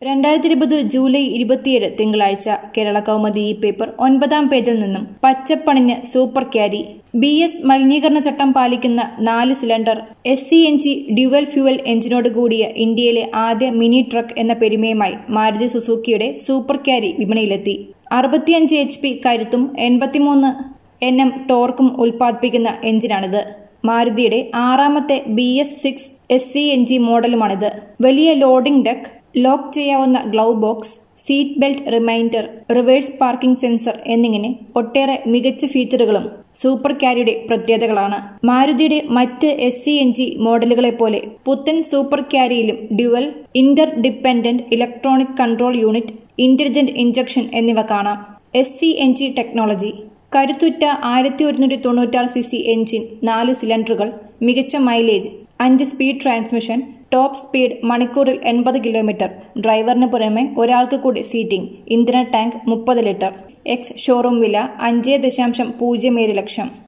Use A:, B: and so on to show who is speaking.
A: 2020 July 27 തിങ്കളാഴ്ച കേരള കൗമുദി ഈ paper 9-ാം പേജിൽ നിന്നും പച്ചപ്പണിഞ്ഞ് സൂപ്പർ ക്യാരി BS മലിനീകരണ ചട്ടം പാലിക്കുന്ന 4 സിലിണ്ടർ SCNG ഡ്യുവൽ ഫ്യൂവൽ എഞ്ചിനോട് കൂടിയ ഇന്ത്യയിലെ ആദ്യ മിനി ട്രക്ക് എന്ന പെരുമയുമായി മാരുതി സുസുക്കിയുടെ സൂപ്പർ ക്യാരി വിപണിയിലെത്തി. 65 HP കരുത്തും 83 Nm ടോർക്കും ഉൽപ്പാദിപ്പിക്കുന്ന എഞ്ചിനാണിത്. മാരുതിയുടെ 6ാമത്തെ BS6 SCNG മോഡലുമാണിത്. വലിയ ലോഡിംഗ് ഡെക്ക്, ലോക്ക് ചെയ്യാവുന്ന glove box, seat belt reminder, reverse parking sensor എന്നിങ്ങനെ ഒട്ടേറെ മികച്ച ഫീച്ചറുകളും സൂപ്പർ ക്യാരിയുടെ പ്രത്യേകതകളാണ്. മാരുതിയുടെ മറ്റ് SCNG മോഡലുകളെപ്പോലെ പുത്തൻ സൂപ്പർ ക്യാരിയിലും dual, interdependent electronic control unit, intelligent injection എന്നിവ കാണാം. SCNG ടെക്നോളജി കരുത്തുറ്റ 1196cc എഞ്ചിൻ, 4 സിലിണ്ടറുകൾ, മികച്ച mileage, 5 speed transmission, top speed മണിക്കൂറിൽ 80 കിലോമീറ്റർ, ഡ്രൈവറിന് പുറമെ ഒരാൾക്ക് കൂടി സീറ്റിംഗ്, ഇന്ധന ടാങ്ക് 30 ലിറ്റർ. എക്സ് ഷോറൂം വില 5.07 ലക്ഷം.